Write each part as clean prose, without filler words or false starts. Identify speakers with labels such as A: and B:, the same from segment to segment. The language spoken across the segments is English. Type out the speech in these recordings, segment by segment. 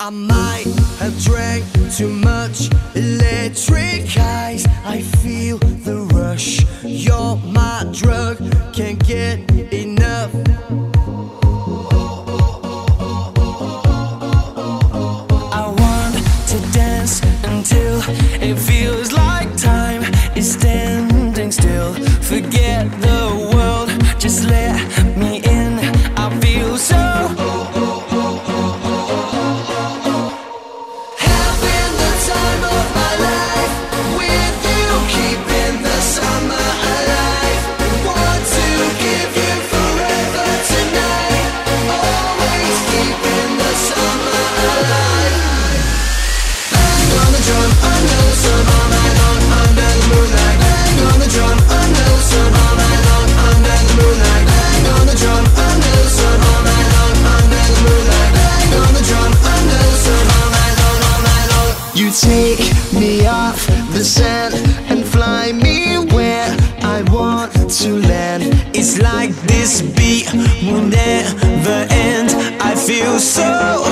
A: I might have drank too much electric eyes. I feel the rush. You're my drug, can't get enough. I want to dance until it feels like time is standing still. Forget the world, just let me in. I feel so having the time of my life with you, keeping the summer alive. Want to give you forever tonight, always keeping the summer alive. Bang on the drum, under the sun, all night long, under the moonlight. Bang on the drum, under the sun, all night long, under the moonlight. Bang on the drum, under the sun, all night long, under the moonlight. Bang on the drum, under the sun, all night long, all night long. You take me off the sand and fly me where I want to land. It's like this beat will never end. I feel so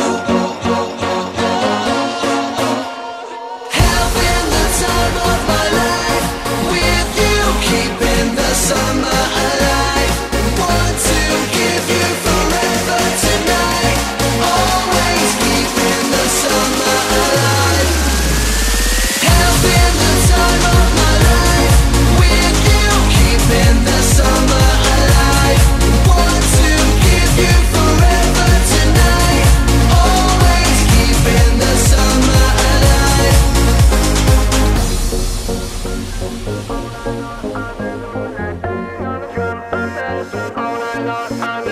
A: having the time of my life with you, keeping the summer alive. Want to give you forever tonight, always keeping the summer alive. Having the time of my life with you, keeping the summer alive. Want to give you forever tonight, always keeping the summer alive. All night long,